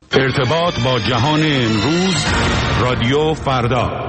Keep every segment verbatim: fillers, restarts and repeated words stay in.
ارتباط با جهان امروز، رادیو فردا.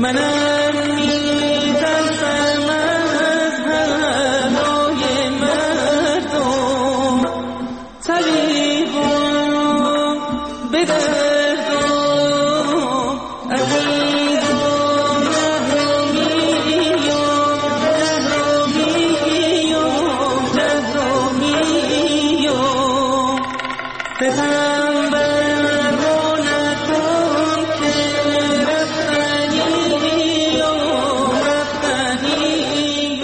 منم میترسم از هوای مردم، طبیبم بدردم عزیزم جهرمیم جهرمیم جهرمیم ستم بر رو نکن که رفتنی و رفتنی.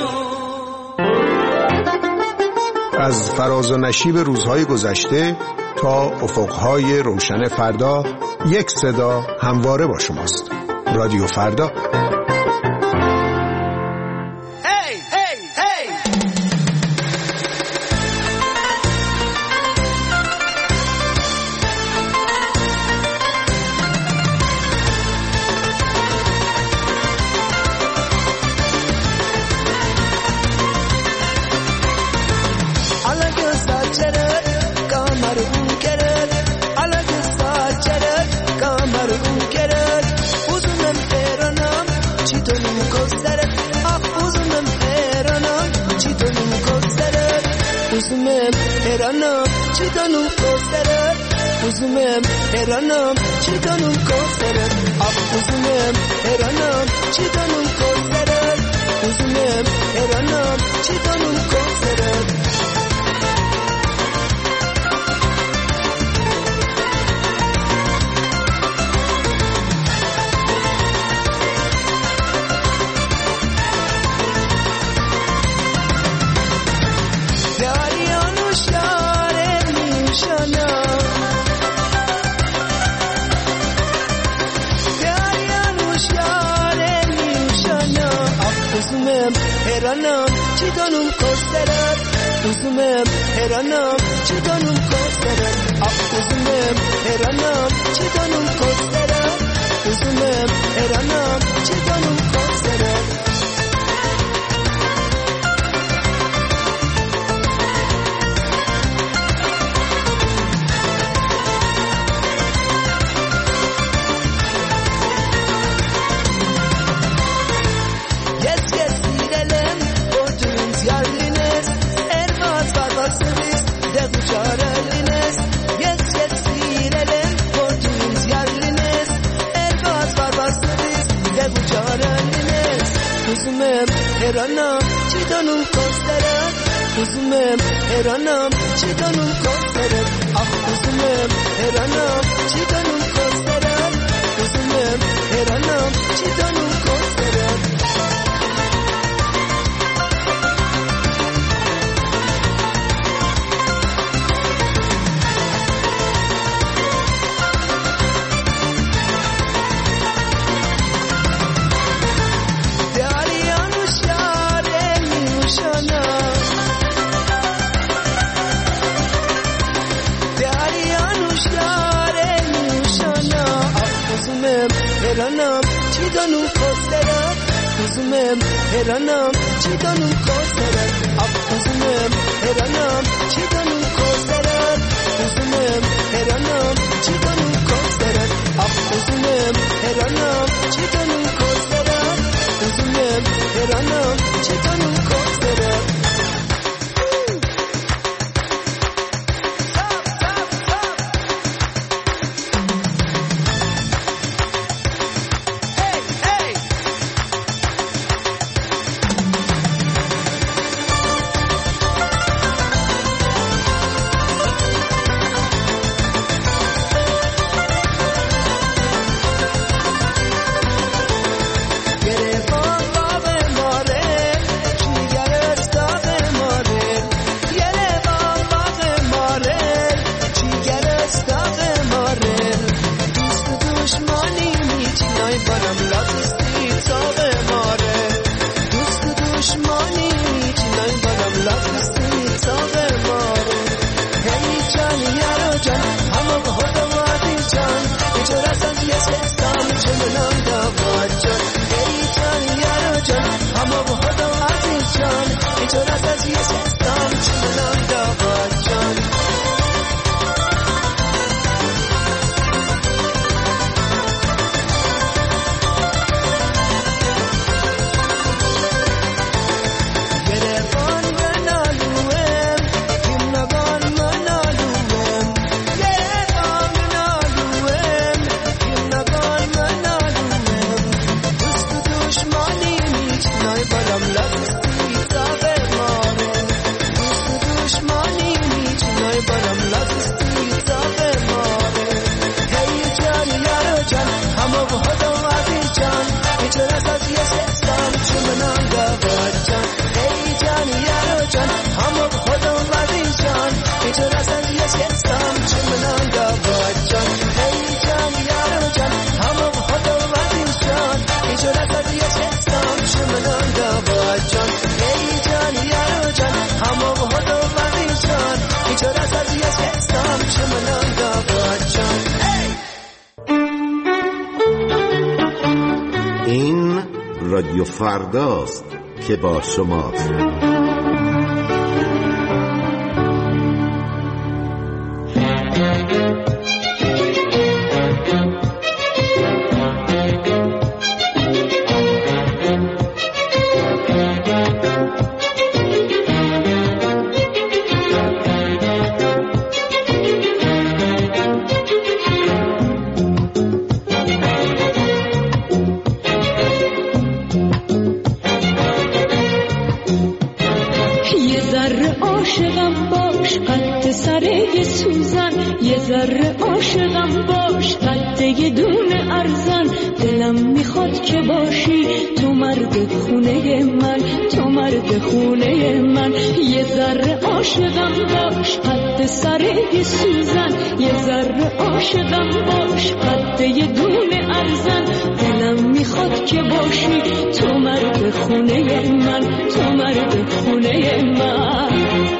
از فراز و نشیب روزهای گذشته تا افقهای روشن فردا، یک صدا همواره با شماست. رادیو فردا. Eranam, chitanum koseret. Uzumem, eranam, chitanum koseret. Ah, uzumem, eranam, chitanum koseret. Uzumem, eranam, chitanum koseret. Eranam, chitanum koseret. Uzumem, eranam, chitanum koseret. Ah, uzumem, eranam, chitanum koseret. Uzumem, eranam, chitanum koseret. Uzumem, eranam, chitanum koseret. Uzumem, eranam, chitanum koseret. Ah, uzumem, eranam, chitanum koseret. Uzumem, eranam, chitanum koseret. Eranam, chitanum koseret. Uzumem, eranam, chitanum koseret. Ah, uzumem, eranam, chitanum koseret. Uzumem, eranam, chitanum koseret. Ah, uzumem, eranam, chitanum koseret. Uzumem, eranam, chitanum koseret. خدا عزیز جان میتونه از یه سستم چمنان گواد جان ای جان یارو جان همه خدا عزیز جان میتونه از یه سستم چمنان گواد جان ای جان یارو جان همه خدا عزیز جان میتونه از یه سستم چمنان گواد جان ای جان یارو جان همه خدا عزیز جان میتونه از یه سستم چمنان گواد جان. این رادیو فرداست که با شماست. یه ذره عاشقم باش قد دون ارزن دلم میخواد که باشی تو مرد خونه من تو مرد خونه من یه ذره عاشقم باش قد سر سوزن یه ذره عاشقم باش قد دون ارزن دلم میخواد که باشی تو مرد خونه من تو مرد خونه من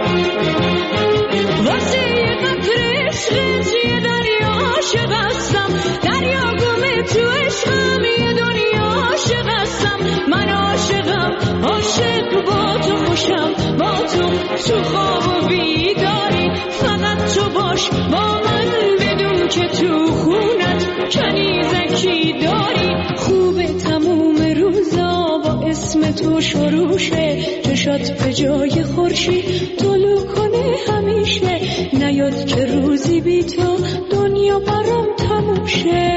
واسه یه دریا عاشق هستم دریا گمه تو عشقم یه دنیا عاشق هستم من عاشقم عاشق با تو خوشم با تو تو خواب و بیداری فقط تو باش با من بدون که تو خونت کنیزکی داری خوبه تموم روزا با اسم تو شروع شه چشات به جای خورشید طلوع کنه همیشه نیاد که روزی بی تو دنیا برام تموم شه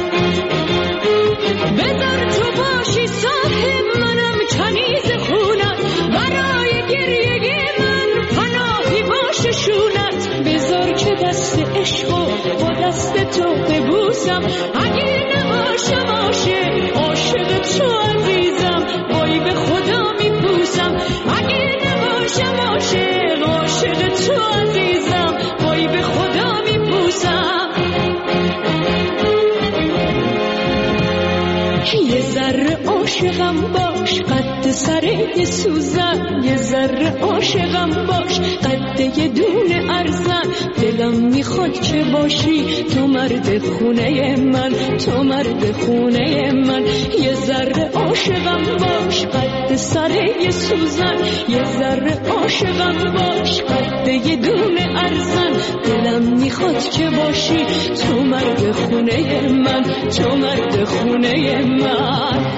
بذار تو باشی صاحب منم کنیز خونت برای گریه من پناهی باشه شونت بذار که دست عشقو با دست تو ببوسم اگه نباشم عاشق عاشق تو عزیزم وای به خدا میپوسم اگه نباشم عاشق عاشق تو عزیزم وای به خدا میپوسم یه ذره عاشقم باش قد سر سوزن یه ذره عاشقم باش قد یه دونه ارزن دلم میخواد که باشی تو مرد خونه من تو مرد خونه من یه ذره عاشقم باش قد سر سوزن یه ذره عاشقم باش قد یه دونه ارزن دلم میخواد که باشی تو مرد خونه من تو مرد خونه من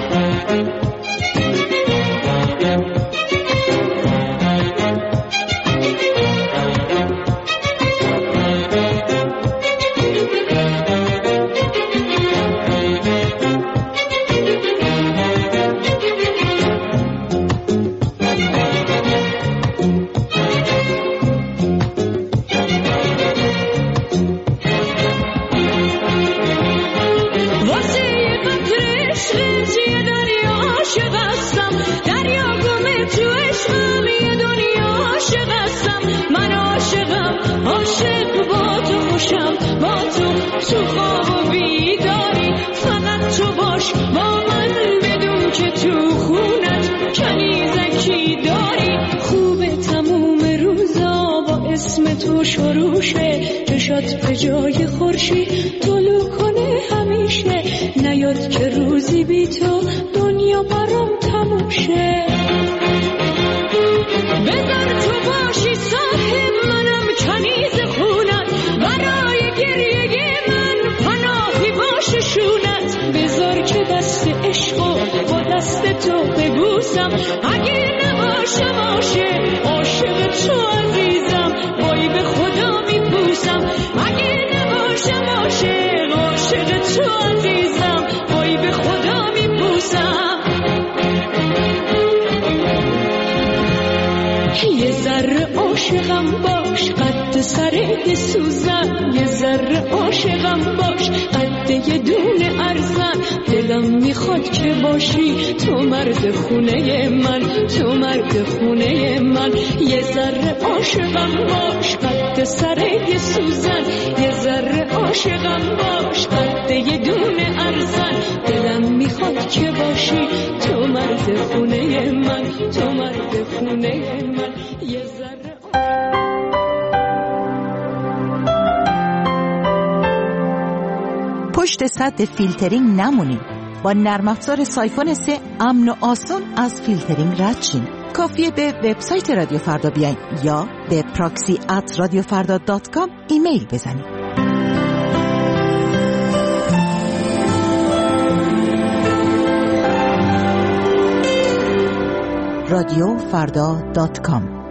تو خواب و بیداری فقط تو باش با من بدون که تو خونت کنیزکی داری خوبه تموم روزا با اسم تو شروع شه چشات به جای خورشید طلوع کنه همیشه نیاد که روزی بی تو دنیا برام تموم شه بذار تو باشی صاحب منم کنیز خونت برای گریه من پناهی باشه شونت بذار که دست عشقو با دست تو ببوسم اگه نباشم عاشق عاشق تو عزیزم وای به خدا میپوسم اگه نباشم عاشق عاشق تو عزیزم وای به خدا میپوسم یه ذره عاشقم باش قد سر سوزن یه ذره عاشقم باش قد یه دونه ارزن دلم میخواد که باشی تو مرد خونه من، تو مرد خونه من. یه ذره عاشقم باش قد سر یه سوزن، یه ذره عاشقم باش قد یه دونه ارزن. دلم میخواد که باشی تو مرد خونه من، تو مرد خونه من. یه ذره پشت سد فیلترینگ نمونید. با نرم افزار سایفون سه امن و آسان از فیلترینگ رد شین. کافیه به وبسایت رادیو فردا بیاین یا به پراکسی ات رادیو فردا دات کام ایمیل بزنید. رادیو فردا دات کام.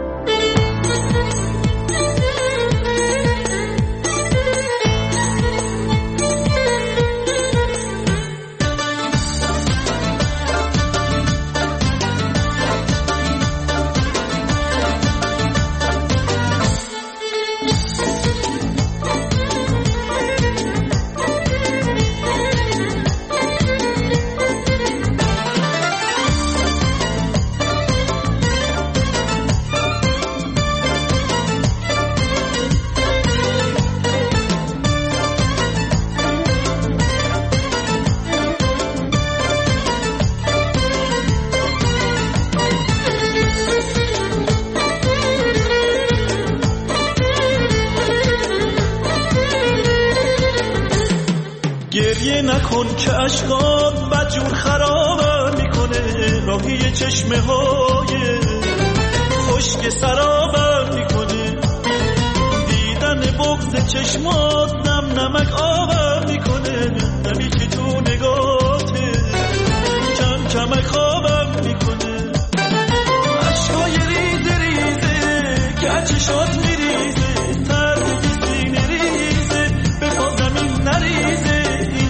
گریه نکن که اشکات بدجور خرابم میکنه، راهی چشمه های خشک سرابم میکنه. دیدن بغض چشمات نم نمک آبم میکنه، نمی که تو نگاته کم کمک خوابم میکنه. اشکای ریزه ریزه که چشات میریزه، ترد سینه ریزه به پا زمین نریزه.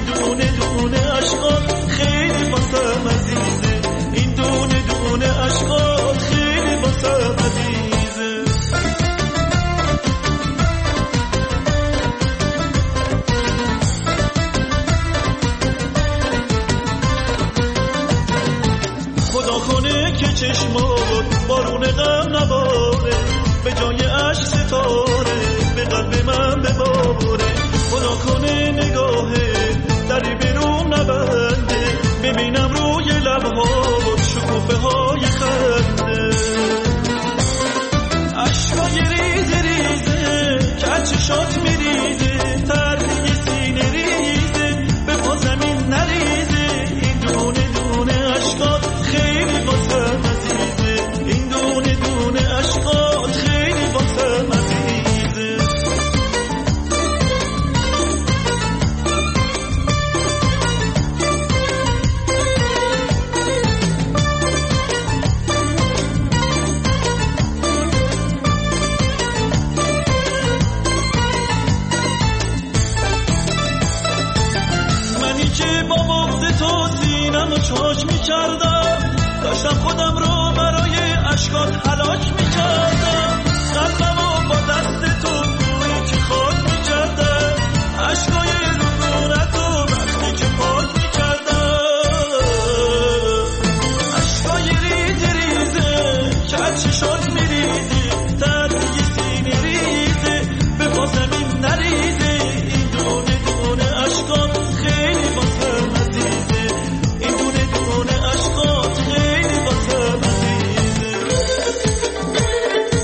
خیلی واسم عزیزه این دونه دونه عشقات، خیلی واسم عزیزه. خدا کنه که چشمات بارون غم نباره، به جای عشق ستاره به قلب من بباره. خدا کنه نگاهه دری برون نبنده، ببینم روی لبها شکوفه های خنده. اشکای ریزه ریزه که چشات میریزه، تردی سینه ریزه به پا زمین نریزه. این دونه دونه اشکات خیلی واسم عزیزه، این دونه دونه اشکات خیلی واسم عزیزه. چاش می‌کردم، داشتم خودم رو برای اشکات هلاک می‌کردم. قلبمو با دست تو روی که خاک می‌کردم، اشکای رضونتو وقتی که پاک می‌کردم. اشکای ریزه ریزه که چشات میریزی، تردی سینه ریزه به پا زمین نریزه. این دونه دونه اشکات خیلی واسم عزیزه، این دونه دونه اشکات خیلی واسم عزیزه.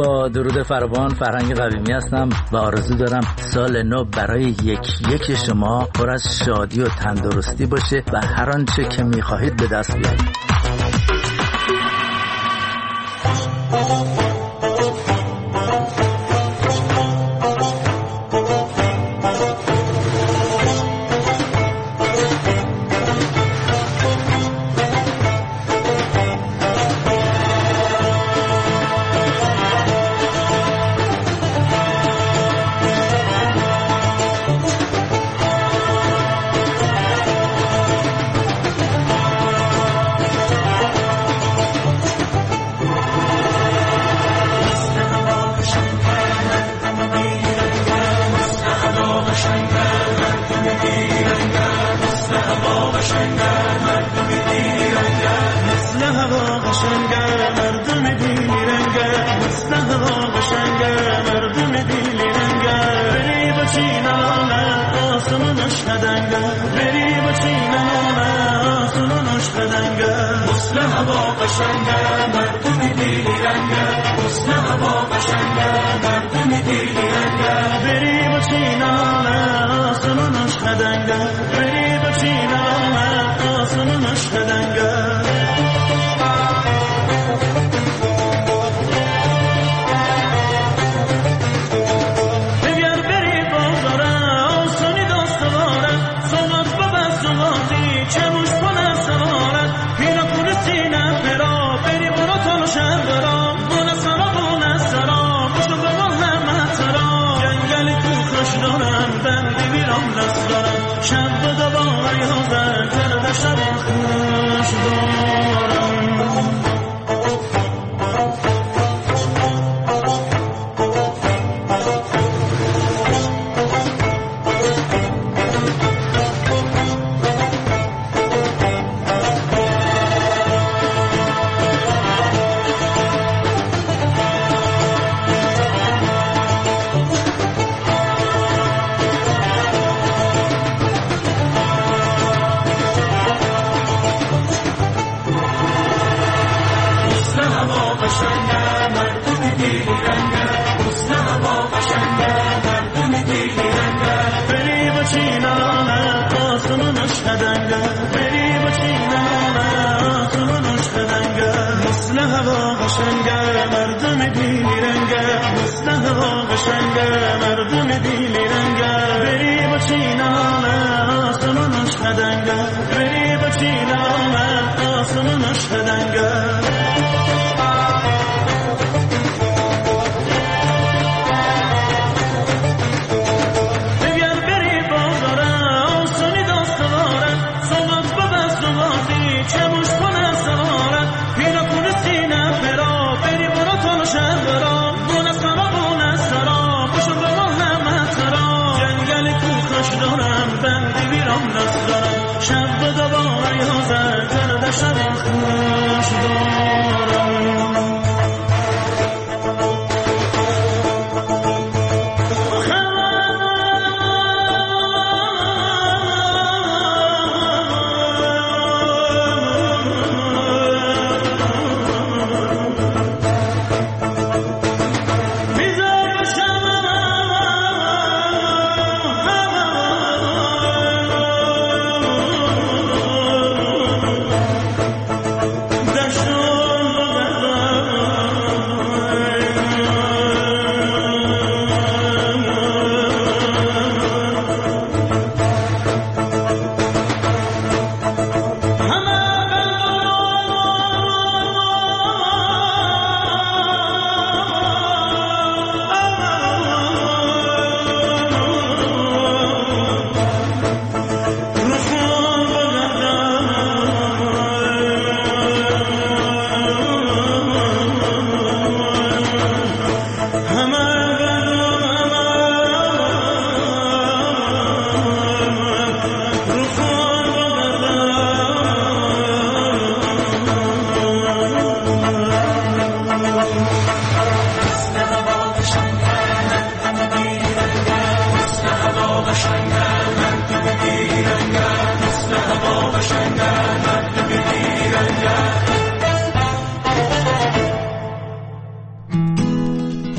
با درود فراوان، فرهنگ قویمی هستم و آرزو دارم سال نو برای یک یک شما پر از شادی و تندرستی باشه و هر آنچه که می‌خواهید به دست بیارید.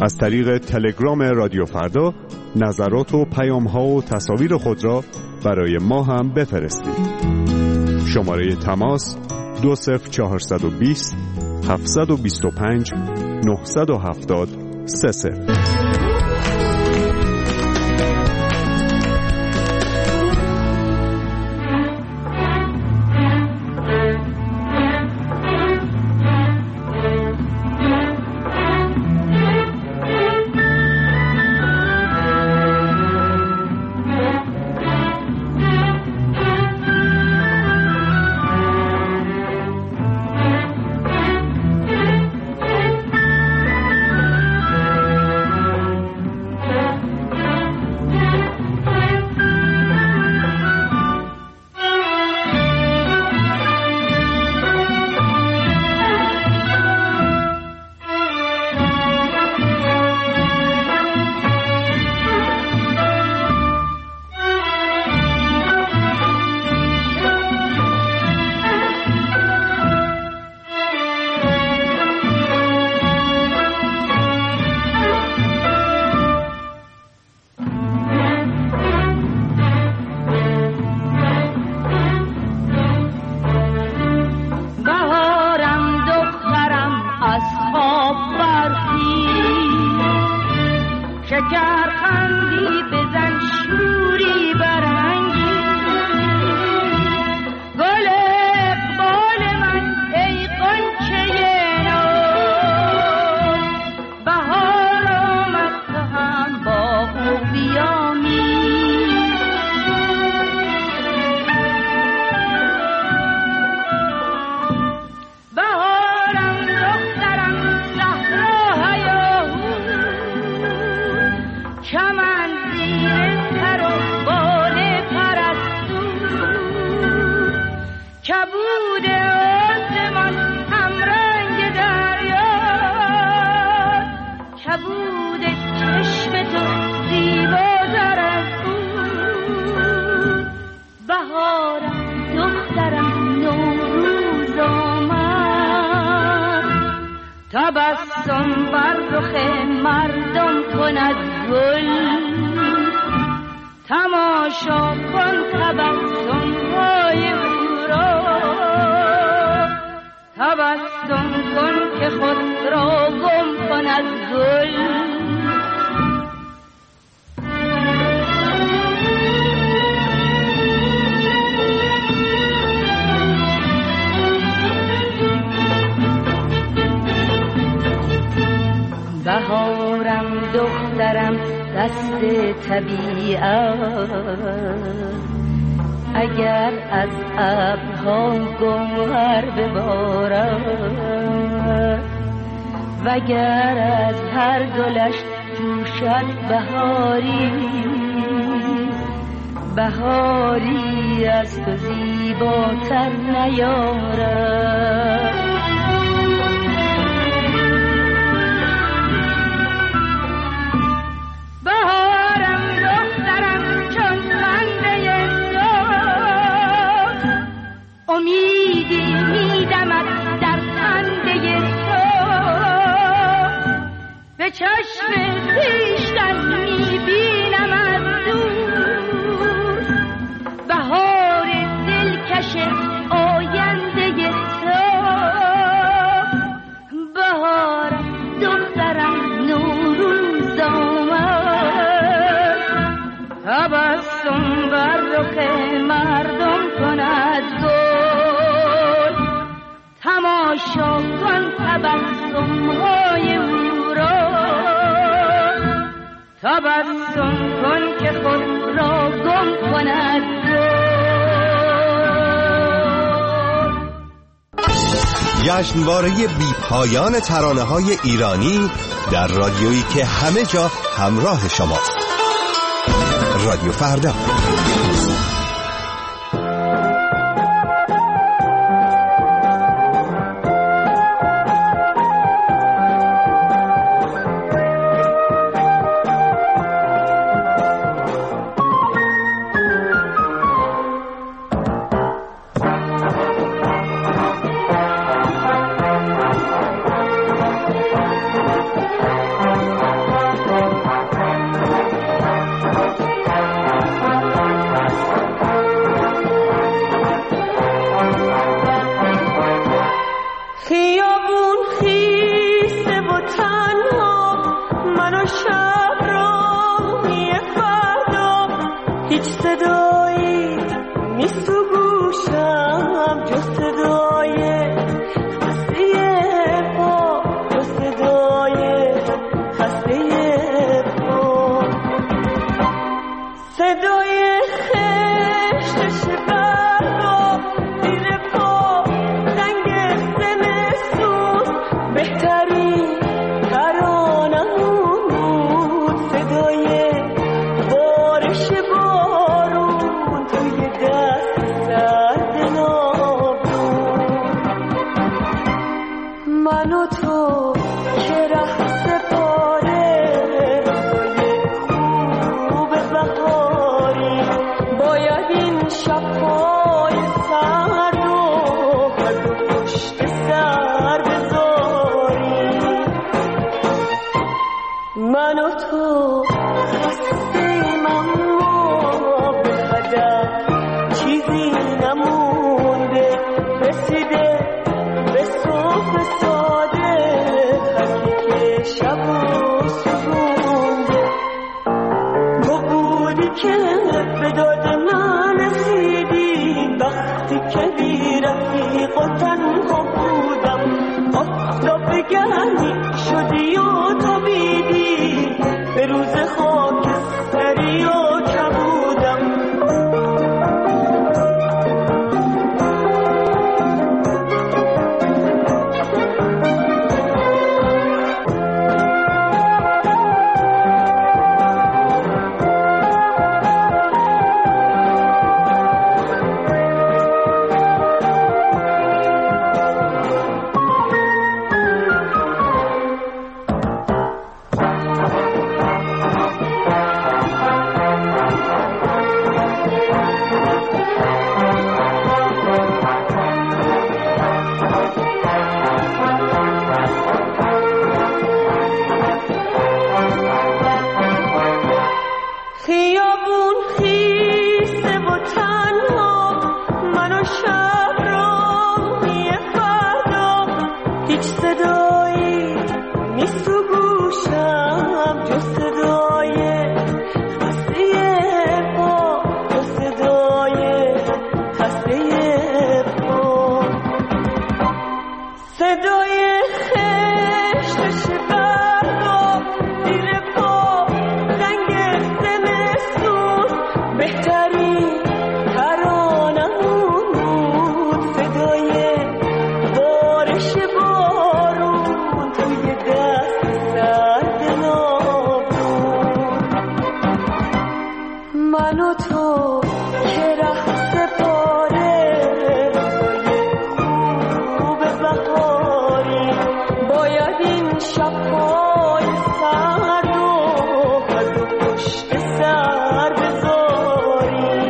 از طریق تلگرام رادیو فردا نظرات و پیام‌ها و تصاویر خود را برای ما هم بفرستید. شماره تماس دو صفر چهارصد و بیست هفتصد و بیست و پنج نهصد و هفتاد سه صفر. تبسم بر رخ مردم کند گل، تماشا کن تبسم های او را، تبسم کن که خود را گم کند گل. بهارم دخترم دست طبیعت، اگر از ابرها گوهر ببارد، وگر از هر گلش جوشد بهاری، بهاری از تو زیباتر نیارد. امیدی میدمد در خنده تو، به چشم خویشتن میبینم از دور، بهار دلکش آینده تو. بهارم دخترم نوروز آمد، تبسم بر رخ مردم کند گل، تماشا کن تبسم های او را، تبسم کن که خود را گم کند گل. جشنواره بی پایان ترانه های ایرانی در رادیویی که همه جا همراه شماست. رادیو فردا. صدایی نیست تو گوشم جز صدای خسته پا، جز صدای خسته پا، صدای خشتش بردا زیر پا، زنگ زمستون بهترین ترانمون بود، صدای بارش بارون توی دست سرد نابون. من و تو که ره سپاره روزای خوب بهاری، باید این شب‌های سرد و هر دو پشت سر بذاری. من و تو خسته‌ایم اما به هدف چیزی نمونده، رسیده به صبح ساده هرکی که شب و سوزونده. تو بودی که به داد من رسیدی وقتی که بی رفیق و تنها بودم، آفتاب گرمی شدی و تابیدی به روز خاکستری و کبودم. خیابون خیسه و تنها، من و شب راهی فردا، هیچ صدایی نیست تو گوشم جز صدای خسته پا، جز صدای خسته پا، صدای خشتش بردا زیر پا، زنگ زمستون بهترین ترانمون بود، صدای بارش بارون توی دست سرد نابون. من و تو که ره سپاره روزای خوب بهاری، باید این شب‌های سرد و هر دو پشت سر بذاری.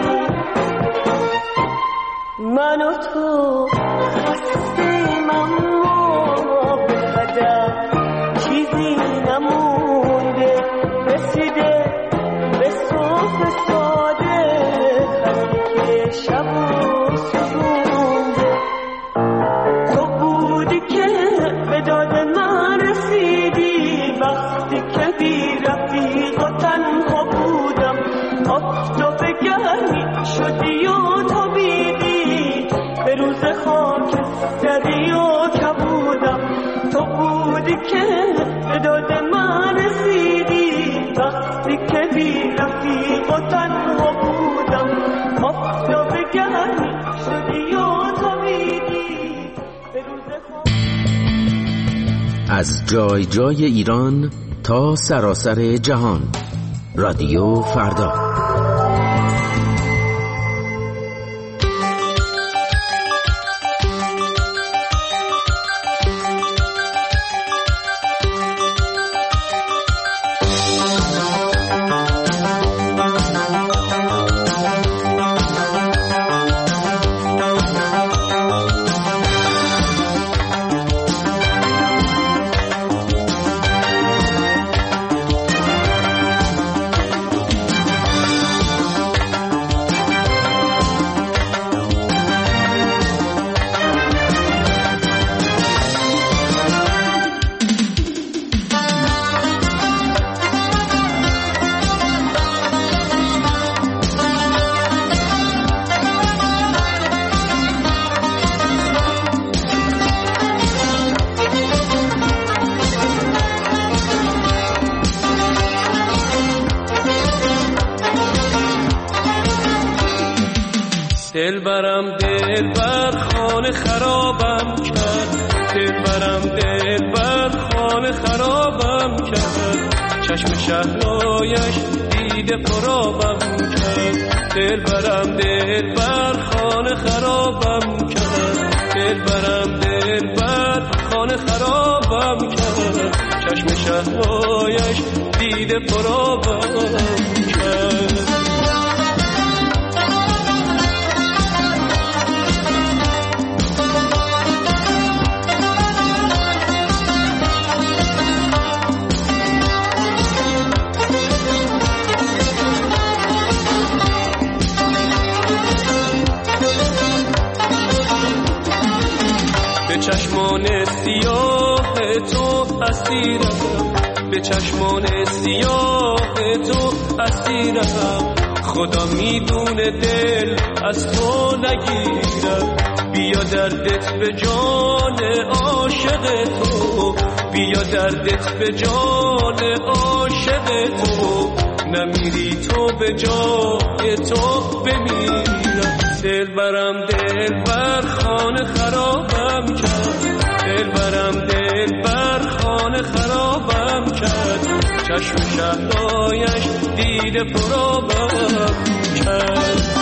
من و تو خسته‌ایم اما به هدف چیزی نمونده، رسیده به صبح ساده هرکی که شب و سوزونده. تو بودی که به داد من رسیدی وقتی که بی رفیق و تنها بودم، آفتاب گرمی شدی و تابیدی به روز خاکستری و کبودم. تو بودی که به داد من رسیدی وقتی که بی رفیق و تنها بودم، آفتاب گرمی شدی و تابیدی به روز خاکستری. از جای جای ایران تا سراسر جهان، رادیو فردا. دلبرم دلبر خانه خرابم کرد، دلبرم دلبر خانه خرابم کرد، چشم شهلایش دیده پرابم کرد، دلبرم دلبر خانه خرابم کرد، دلبرم دلبر خانه خرابم کرد، چشم شهلایش دیده پرابم کرد. به چشمان سیاه تو اسیرم، به چشمان سیاه تو اسیرم، خدا میدونه دل از تو نگیرم، بیا دردت به جان عاشق تو، بیا دردت به جان عاشق تو، نمیری تو به جای تو بمیرم، دلبرم دلبر خانه خرابم کرد، دلبرم دلبر خانه خرابم کرد، چشم شهلایش دیده پرابم کرد.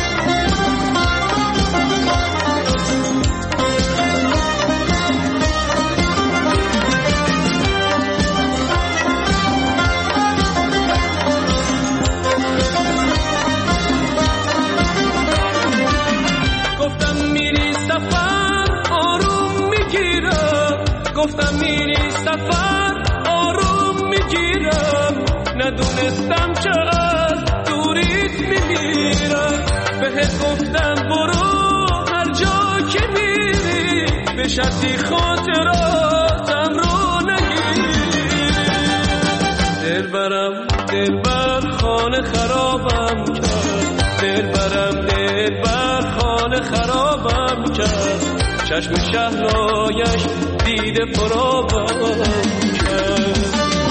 گفتم میری سفر آروم میگیرم، ندونستم چه از دوریت میمیرم، بهت گفتم برو هر جا که میری، به شرطی خاطراتم رو نگیری، دلبرم دلبر خانه خرابم کرد، دلبرم دلبر خانه خرابم کرد، چشم شهلایش دیده پرابم کرد.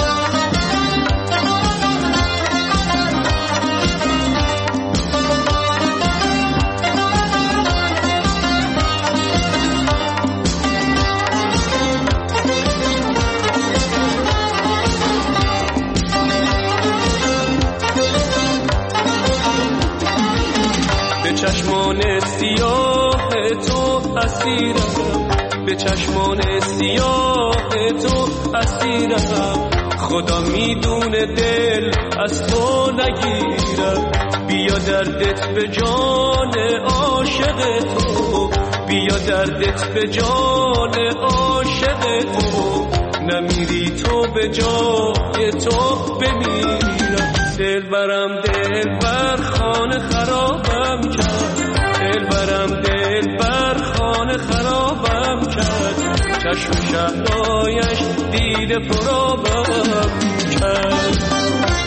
به چشمان سیاه تو اسیرم، به چشمان سیاه تو اسیرم، خدا میدونه دل از تو نگیرم، بیا دردت به جان عاشق تو، بیا دردت به جان عاشق تو، نمیری تو به جای تو بمیرم، دلبرم دلبر خانه خرابم کرد، دلبرم دلبر خانه خرابم کرد، چشم شهلایش دیده پرابم کرد.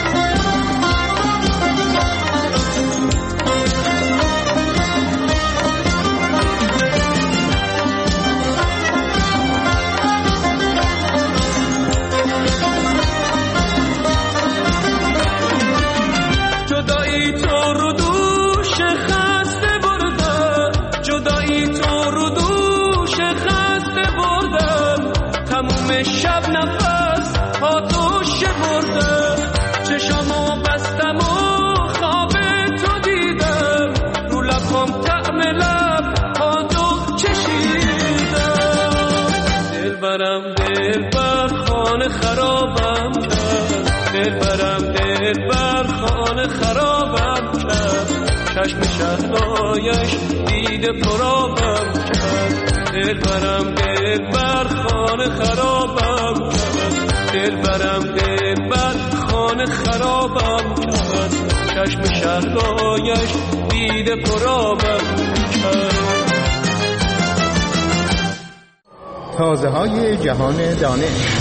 جدایی تو رو دوش خسته بردم، جدایی تو رو دوش خسته بردم، تموم شب نفس ها تو شمردم، چشامو بستم و خواب تو دیدم، رو لبام طعم لب ها تو چشیدم، دلبرم دلبر خانه خرابم کرد، دلبرم دلبر خانه خرابم کرد، چشم شهلایش دیده پرابم کرد، دلبرم دلبر خانه خرابم کرد، دلبرم دلبر خانه خرابم کرد، چشم شهلایش دیده پرابم کرد. تازه های جهان دانش.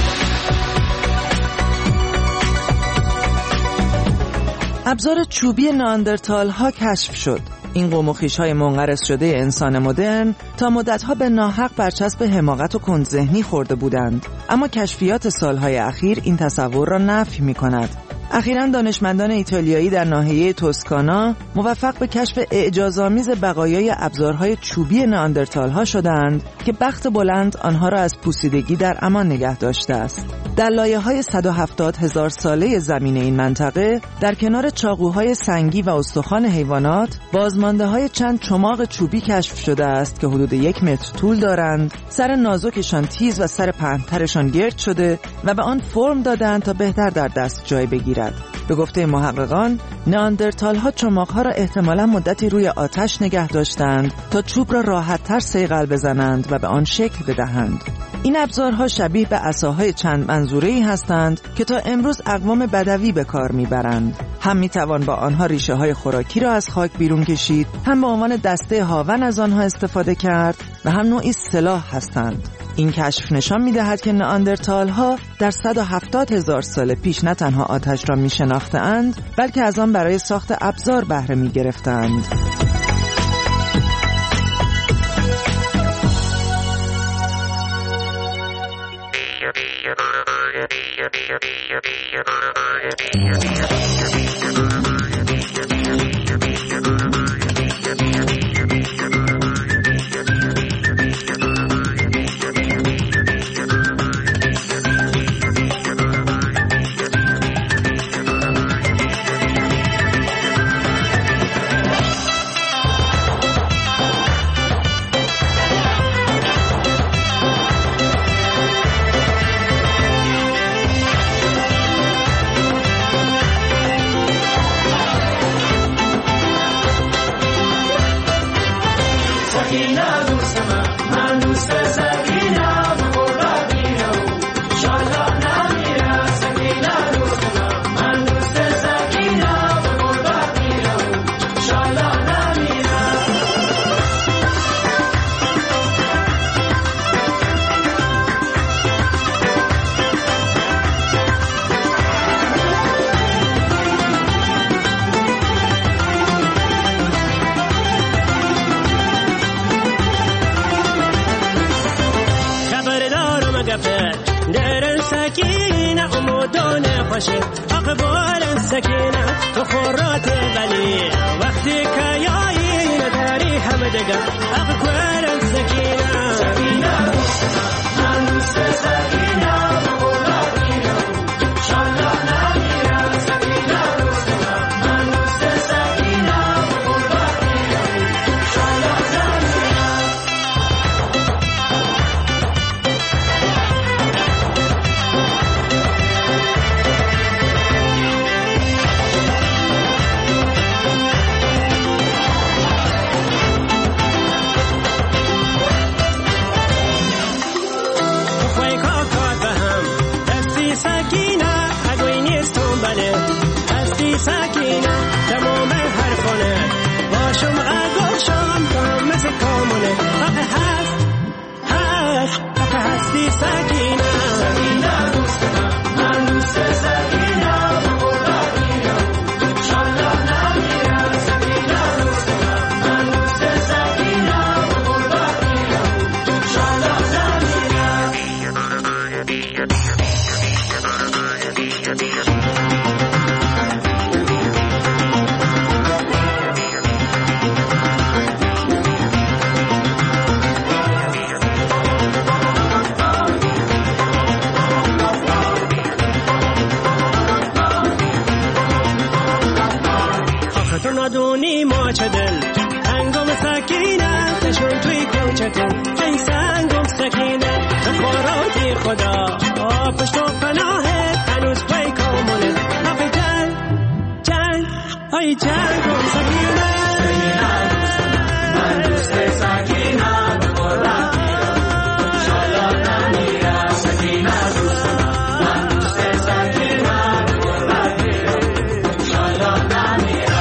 ابزار چوبی ناندرتال ها کشف شد. این قوم و خویش‌های منقرض شده انسان مدرن تا مدت‌ها به ناحق برچسب حماقت و کندذهنی خورده بودند، اما کشفیات سالهای اخیر این تصور را نفی می‌کند. اخیراً دانشمندان ایتالیایی در ناحیه توسکانا موفق به کشف اعجازآمیز بقایای ابزارهای چوبی نئاندرتال‌ها شدند که بخت بلند آنها را از پوسیدگی در امان نگه داشته است. در لایه‌های صد و هفتاد هزار ساله زمین این منطقه در کنار چاقوهای سنگی و استخوان حیوانات بازمانده‌های چند چماق چوبی کشف شده است که حدود یک متر طول دارند، سر نازکشان تیز و سر پهن‌ترشان گرد شده و به آن فرم دادند تا بهتر در دست جای بگیرد. به گفته محققان، نئاندرتال‌ها چماق‌ها را احتمالاً مدتی روی آتش نگه داشتند تا چوب را راحت‌تر صیقل بزنند و به آن شکل بدهند. این ابزارها شبیه به عصاهای چند منظوره‌ای هستند که تا امروز اقوام بدوی به کار می‌برند. هم می‌توان با آنها ریشه‌های خوراکی را از خاک بیرون کشید، هم به عنوان دسته هاون از آنها استفاده کرد و هم نوعی سلاح هستند. این کشف نشان می‌دهد که نئاندرتال‌ها در صد و هفتاد هزار سال پیش نه تنها آتش را می‌شناختند، بلکه از آن برای ساخت ابزار بهره می‌گرفتند. اقبال سکینه تو خورات ولی وقتی که یایی نداری همه دگر اقبال سکینه سکینه من دوست سکینه دونی ما چه دل هنگام سکینه تشون توی کوچتون ای سنگم سکینه خوراتی خدا پشت و پناهه هنوز پای کامونه آخی جنگ جنگ ای جنگم سکینه سکینه من دوست سکینه بخورم شالا نمیره سکینه دوست من دوست سکینه بخورم شالا نمیره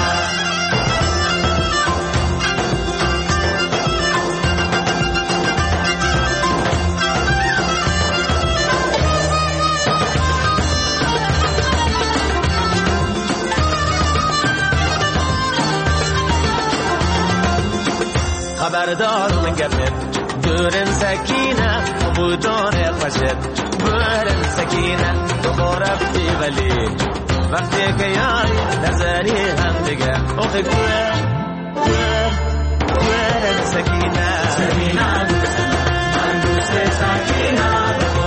خبردارم گفت برن سکینه بودان خوشت برن سکینه تو رفتی ولی وقتی که یای نزنی هم دیگه آخه گوه گوه گوه سکینه سکینه دوست من دوست سکینه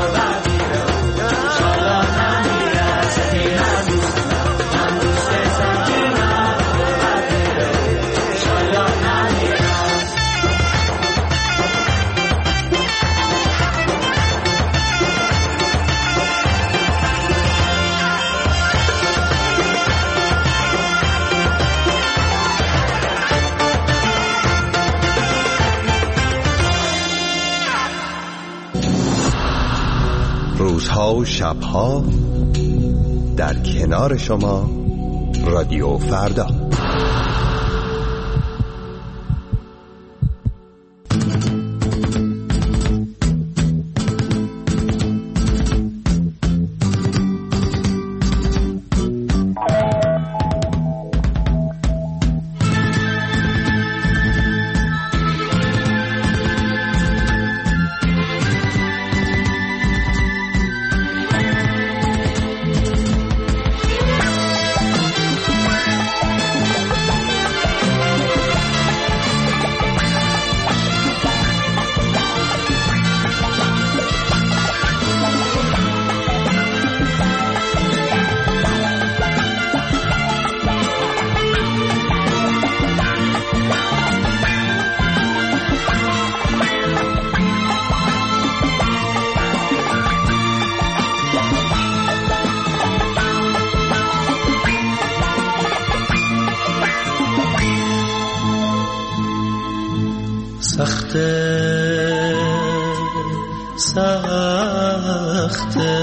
روزها و شبها در کنار شما رادیو فردا. سخته سخته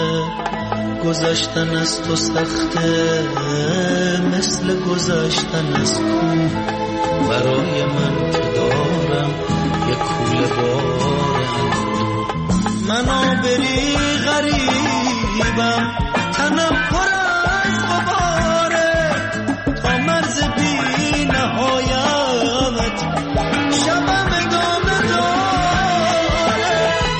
گذشتن از تو سخته مثل گذشتن از کوه برای من که دارم یک کوله بارم من آبری غریبم تنم پر از غباره تا مرز بی نهایت شبم ادامه داره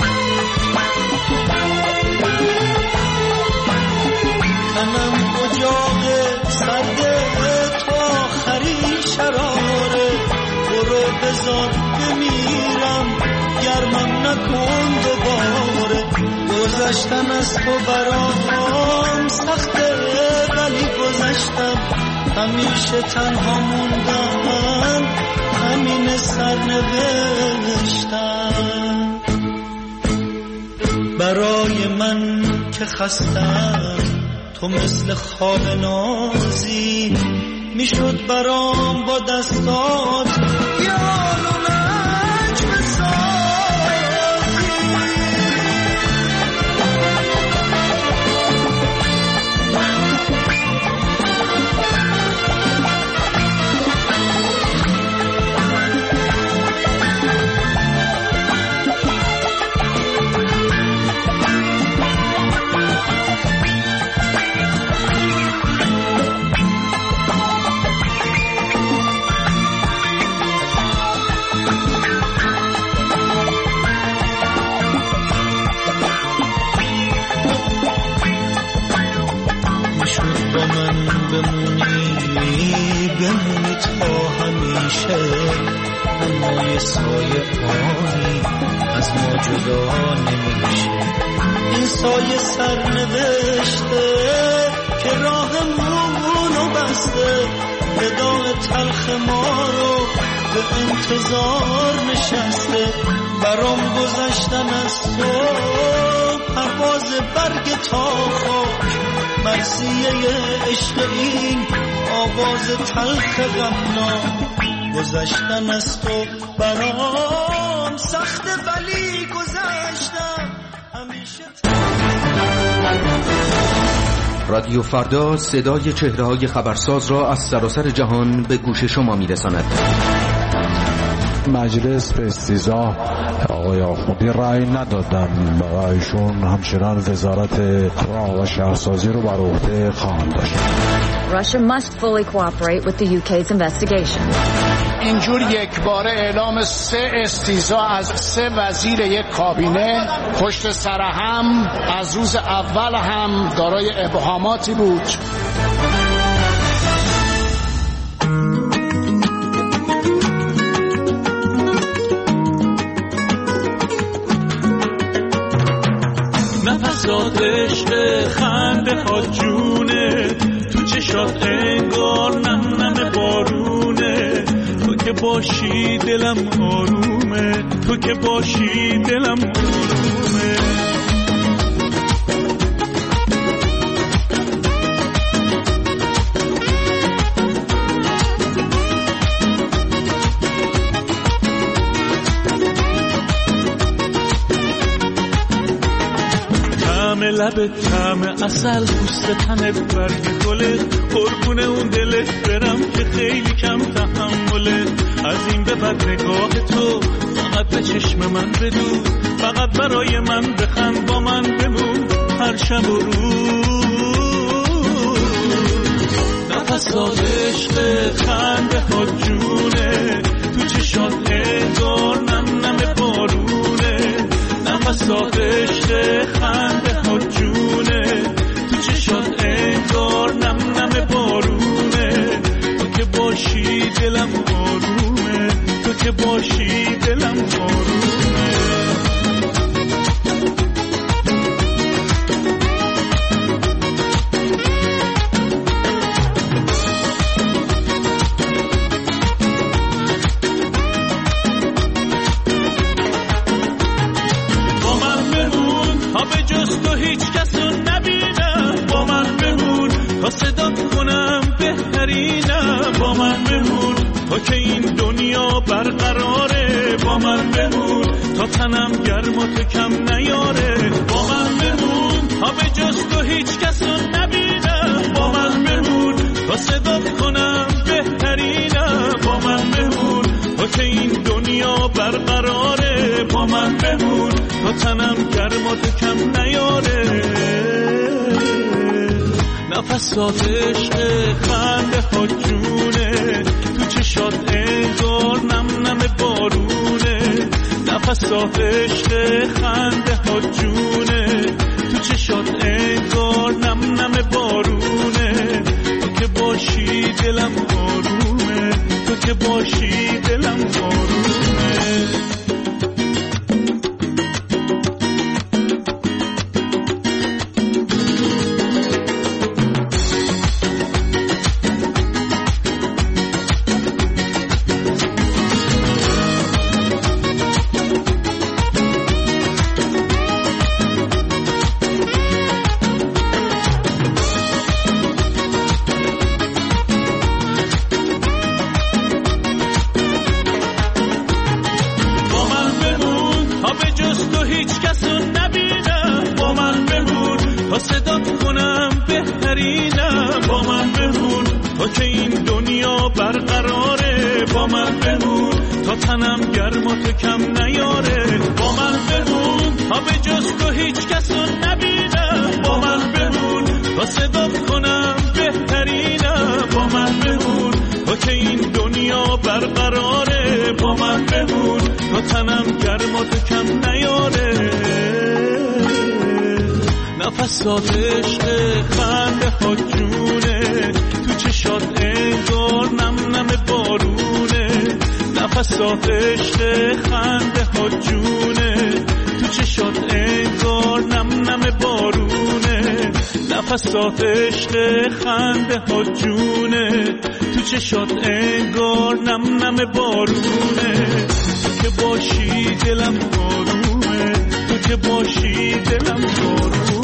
تنم اجاق سرده تو آخری شراره برو بذار بمیرم گرمم نکن دوباره گذشتن از تو برام سخته ولی گذشتم همیشه تنها موندم همین سرنوشتم برای من که خستم تو مثل خواب نازی میشد برام با دستات یارو نجم بمونی تا همیشه اما یه سایه آنی از ما جدا نمیشه این سایه سرنوشته که راهمونو بسته وداع تلخ ما رو به انتظار نشسته برام گذشتن از تو پرواز برگ تا خاک مرثیه عشق این آواز تلخ غمناک گذشتن از تو برام سخته ولی گذشتم همیشه. رادیو فردا صدای چهره‌های خبرساز را از سراسر جهان به گوش شما می‌رساند. مجلس به استیضاح آقای آخوندی رأی ندادن و ایشون همچنان وزارت راه و شهرسازی رو بر عهده خواهند داشت. Russia must fully cooperate with the U K's investigation. اینجور یک باره اعلام سه استیضاح از سه وزیر یک کابینه پشت سر هم از روز اول هم دارای ابهاماتی بود. نفسات عشق خنده ها جونه، تو چشات انگار نم نم بارونه، تو که باشی دلم آرومه، تو که باشی دلم آرومه. لبت طعم عسل، پوست تنت برگ گله، قربون اون دلت برم که خیلی کم تحمله. از این به بعد نگاه تو فقط به چشم من بدون، فقط برای من بخند، با من بمون هر شب و روز. نفسات عشق خنده ها جونه، تو چشات انگار نم نم بارونه. نفسات عشق خنده ها جونه، تو چشات انگار نم نم بارونه. تو که باشی دلم آرومه، تو که باشی دلم آرومه. تا صدات کنم بهترینم، با من بمون تا که این دنیا برقراره. با من بمون تا تنم گرم و تو کم نیاره. با من بمون تا به جز تو هیچ کس رو نبینم. با من بمون تا صدات کنم بهترینم. با من بمون تا که این دنیا برقراره. با من بمون تا تنم گرم و تو کم نیاره. نفسات عشق خنده ها جونه، تو چشات انگار نم نم بارونه. نفسات عشق خنده ها جونه، تو چشات انگار نم نم بارونه. تو که باشی دلم آرومه، تو که باشی دلم آرومه. تنم گرم و تو کم نیاره. با من بمون تا به جز تو هیچ کس رو نبینم. با من بمون تا صدات کنم بهترینم. با من بمون تا که این دنیا برقراره. با من بمون تا تنم گرم و تو کم نیاره. نفسات عشق خنده ها جونه، تو چشات انگار نم نم بارونه. نفسات عشق خنده ها جونه، تو چشات انگار نم نم بارونه. نفسات عشق خنده ها جونه، تو چشات انگار نم نم بارونه. تو که باشی دلم آرومه، تو که باشی دلم آرومه.